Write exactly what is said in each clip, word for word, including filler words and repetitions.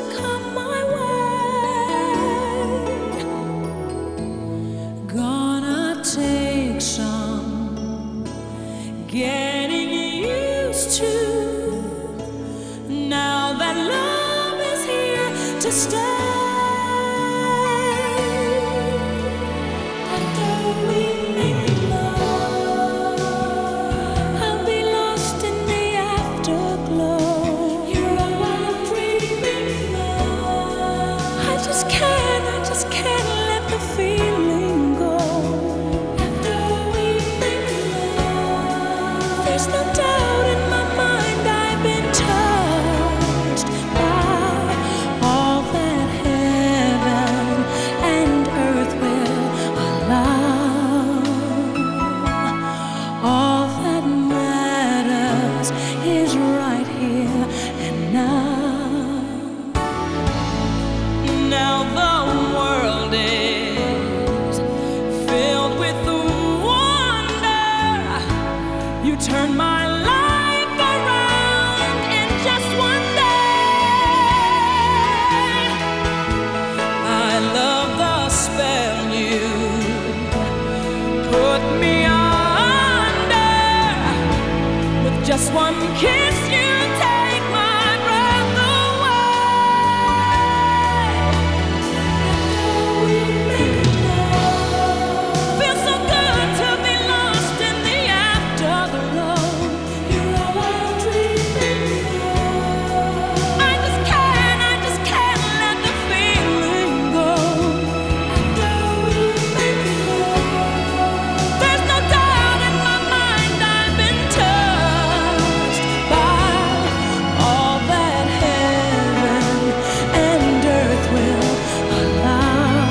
come my way. Gonna take some getting used to. Now that love is here to stay. After we make love, I'll be lost in the afterglow. You're all I'm dreaming of. I just can't, I just can't let the feeling go. After we make love, there's no doubt in my mind I've been touched by all that heaven and earth will allow. All that matters is right here and now. Now the world is filled with wonder. You turn my life around in just one day. I love the spell you put me under. With just one kiss, you take my breath away. After we make love, feels so good to be lost in the afterglow. You're all I'm dreaming of. I just can't, I just can't let the feeling go. After we make love, there's no doubt in my mind I've been touched by all that heaven and earth will allow.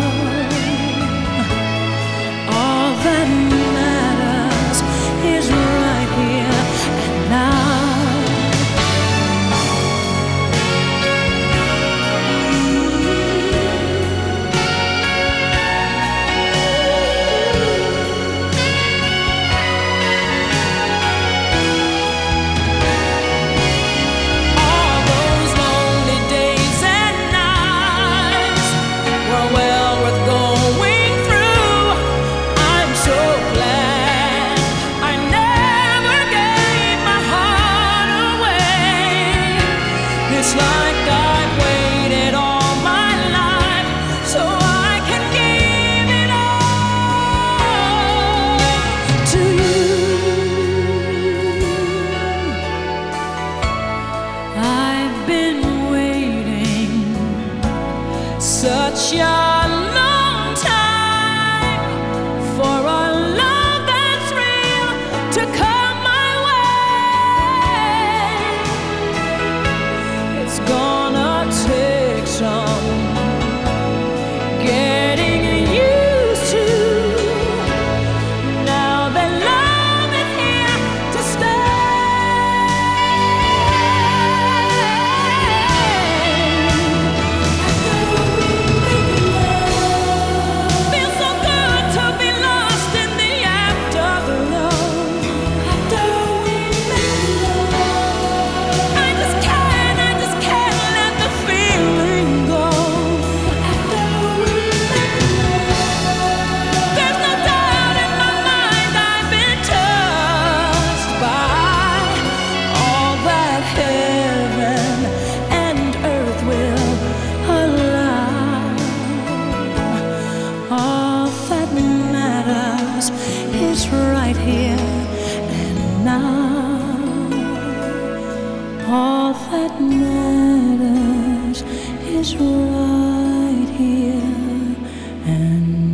All that matters is right here and now. All those lonely days and nights were well worth going through. I'm so glad I never gave my heart away. It's like I've waited all my life so I can give it all to you. I've been waiting such a long time for a love that's real to come my way. It's gonna take some getting used to. Now that love is here to stay. After we make love, feels so good to be lost in the afterglow. After we make love, I just can't, I just can't let the feeling go. After we make love, there's no doubt in my mind I've been touched by all that heaven and earth will allow. All that matters is right here and now. All that matters is right here and